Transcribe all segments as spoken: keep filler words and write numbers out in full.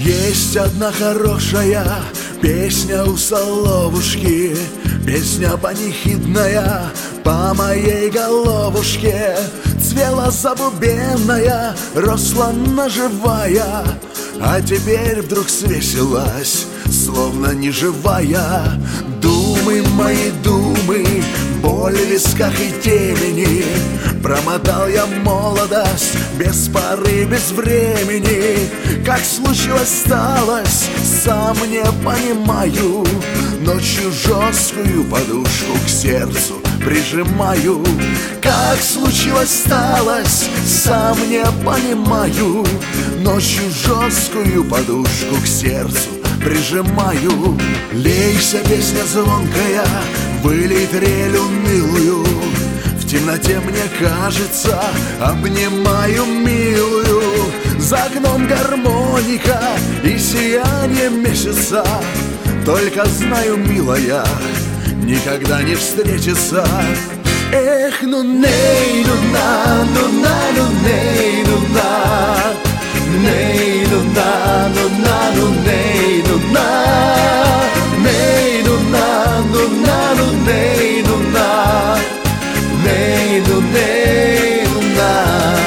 Есть одна хорошая песня у Соловушки, песня панихидная по моей головушке. Цвела забубенная, росла наживая, а теперь вдруг свесилась, словно неживая. Думы мои, думы, боль в висках и темени. Промотал я молодость без поры, без времени. Как случилось, сталось, сам не понимаю. Ночью жесткую подушку к сердцу прижимаю. Как случилось, сталось, сам не понимаю. Ночью жесткую подушку к сердцу прижимаю. Лейся, песня звонкая, вылей трель унылую. В темноте, мне кажется, обнимаю милую. За окном гармоника и сияние месяца. Только знаю, милая, никогда не встретится. Эх, ну ней, ну на, ну на, ну ней, ну на. Ней, ну на, ну на, ну ней, ну на. Ней, ну на, ну на, ну ней, ну на. Ней, ну ней, ну на.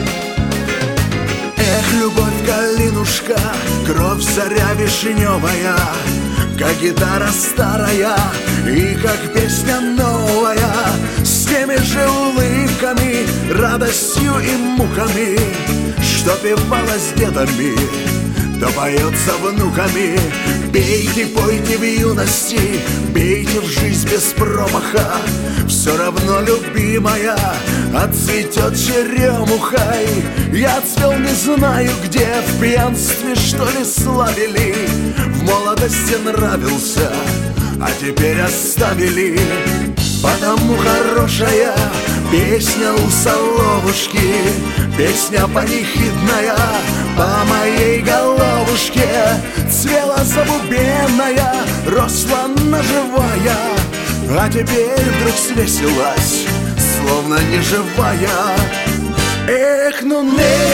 Эх, любовь, калинушка, кровь заря вишневая, как гитара старая и как песня новая, с теми же улыбками, радостью и муками, что певалось дедами, да поется внуками. Пейте, пойте в юности, бейте в жизнь без промаха. Все равно, любимая, отцветет черемухой. Я цвел не знаю где, в пьянстве что ли славили. В молодости нравился, а теперь оставили. Потому хорошая песня у Соловушки, песня панихидная по моей головушке. Цвела забубенная, росла наживая, а теперь вдруг свесилась, словно неживая. Эх, ну не